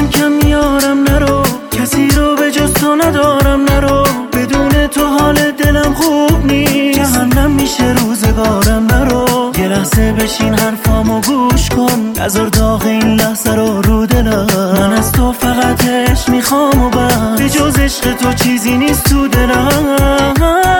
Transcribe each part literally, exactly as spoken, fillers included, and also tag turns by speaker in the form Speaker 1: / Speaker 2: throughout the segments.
Speaker 1: کم میارم نرو، کسی رو به جز تو ندارم نرو، بدون تو حال دلم خوب نیست، جهنم میشه روزگارم نرو. یه لحظه بشین حرفامو گوش کن، نذار داغ این لحظه رو رو دلم، من از تو فقط عشق میخوام و بس، به جز عشق تو چیزی نیست تو دلم.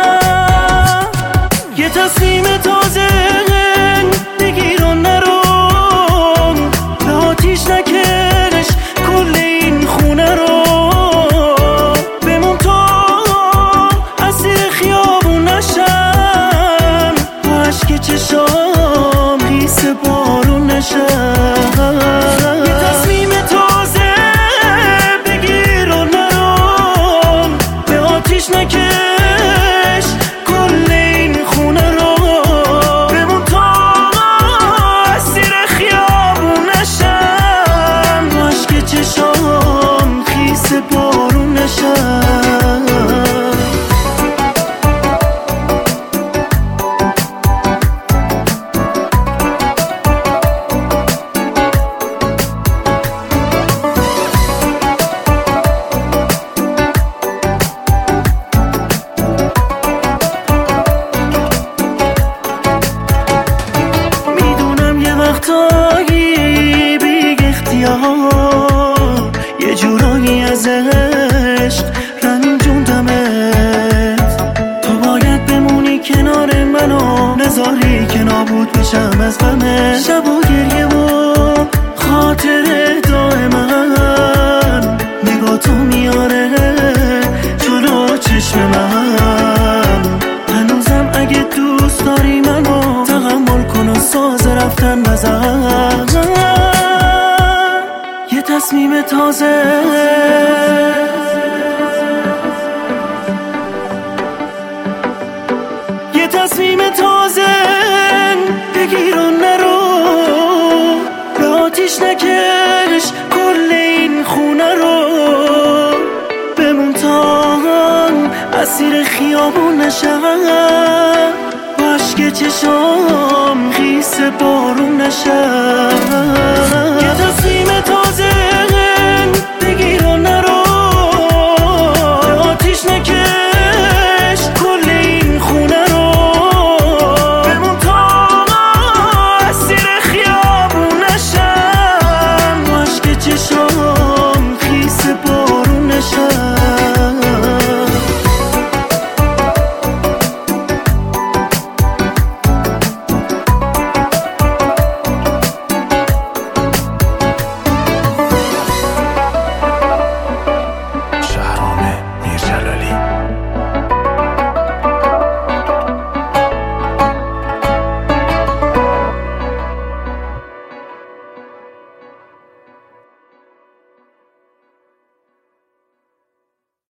Speaker 1: یه تصمیم تازه بگیر و نرو، به آتیش نکش کل این خونه رو، بمون تا اسیر خیابون نشم، با عشق چشام خیس بارون نشم. یه تصمیم تازه بگیر و نرو، به آتیش نکش کل این خونه رو، بمون تا اسیر خیابون نشم، با عشق چشام خیس بارون نشم. وقتایی بیگ اختیار یه جورایی از عشق رنجوندمت، تو باید بمونی کنار منو، نذاری که نابود بشم از غمت، شب و گریه و خاطر دائما نگاه تو میاره جلو چشم من، هنوزم اگه دوست داری منو تحمل کن و ساز رفتن بزن. یه تصمیم تازه یه تصمیم تازه بگیر و نرو، به آتیش نکش کل این خونه رو، بمون تا اسیر خیابون نشم، با عشق چشام خیس بارون نشم.